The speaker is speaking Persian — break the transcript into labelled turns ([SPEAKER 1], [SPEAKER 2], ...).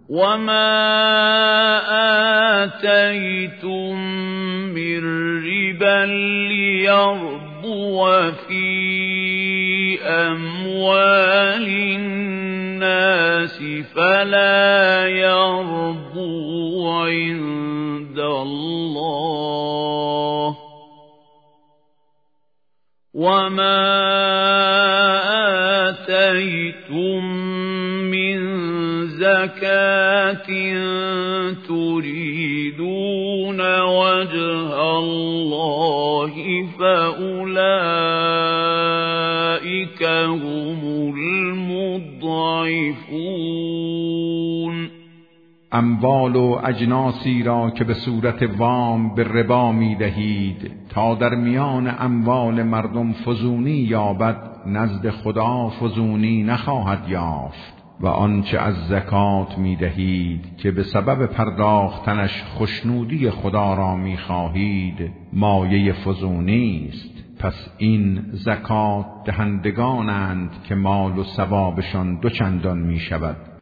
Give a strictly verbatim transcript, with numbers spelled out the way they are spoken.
[SPEAKER 1] وما آتيتم من ربا ليربو في أموال الناس فلا يربو عند الله وما آتيتم من زكاة تريدون وجه الله فأولئك هم المضعفون.
[SPEAKER 2] اموال و اجناسی را که به صورت وام به ربا می دهید تا در میان اموال مردم فزونی یابد، نزد خدا فزونی نخواهد یافت و آنچه از زکات می دهید که به سبب پرداختنش خوشنودی خدا را می خواهید مایه فزونی است. پس این زکات دهندگانند که مال و ثوابشان دو چندان می شود.